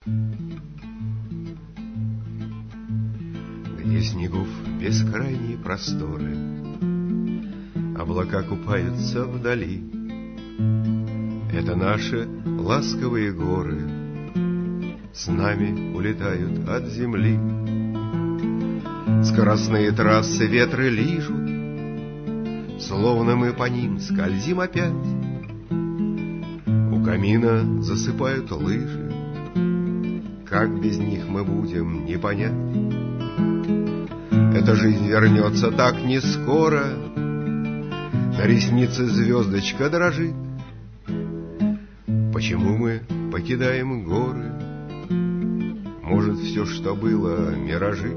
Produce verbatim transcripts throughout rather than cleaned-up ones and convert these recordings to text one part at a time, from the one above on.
Где снегов бескрайние просторы, облака купаются вдали. Это наши ласковые горы с нами улетают от земли. Скоростные трассы ветры лижут, словно мы по ним скользим опять. У камина засыпают лыжи, как без них мы будем, не понять. Эта жизнь вернется так не скоро, на реснице звездочка дрожит. Почему мы покидаем горы? Может, все, что было, миражи?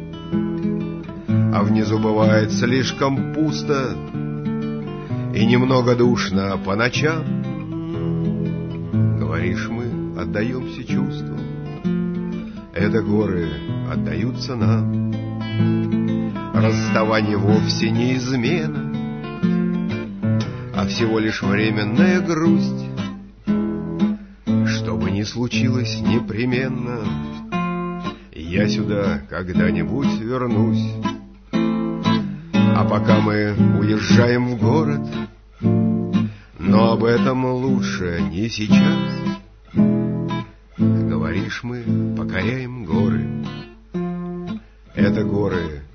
А внизу бывает слишком пусто и немного душно по ночам. Говоришь, мы отдаемся чувствам, это горы отдаются нам. Расставание вовсе не измена, а всего лишь временная грусть. Что бы ни случилось непременно, я сюда когда-нибудь вернусь. А пока мы уезжаем в город, но об этом лучше не сейчас. Говоришь, мы покоряем горы, это горы